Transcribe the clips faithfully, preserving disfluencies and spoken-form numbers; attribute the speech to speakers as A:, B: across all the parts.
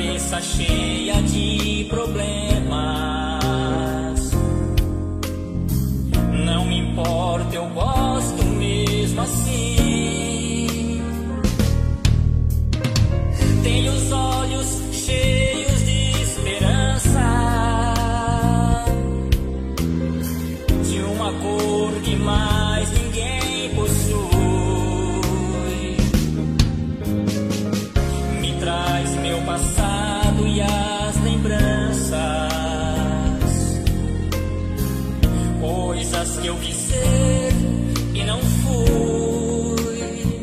A: cabeça cheia de problemas. Não me importa, eu gosto mesmo assim. Tenho os olhos cheios de esperança, de uma cor que mais ninguém possui. Me traz meu passado e as lembranças, coisas que eu quis ser e não fui.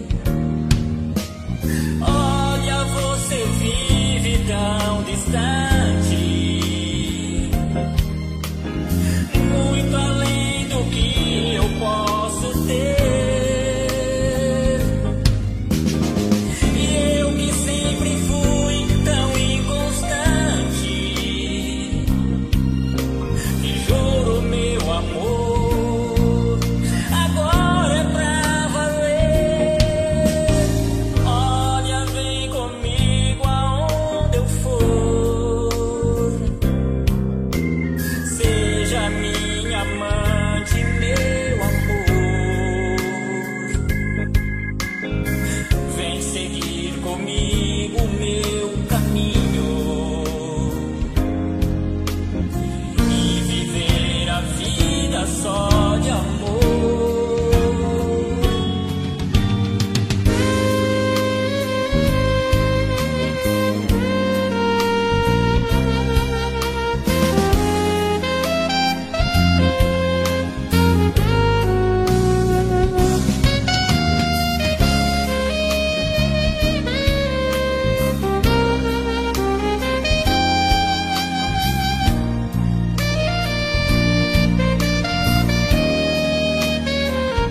A: Olha, você vive tão distante, muito além do que eu posso ter. E eu que sempre fui tão inconstante, te juro, meu amor, agora é pra valer. Olha, vem comigo aonde eu for, seja minha amante, meu amor. Vem seguir comigo o meu caminho e viver a vida só de amor.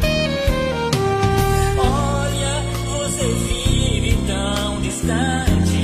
A: Olha, você vive tão distante,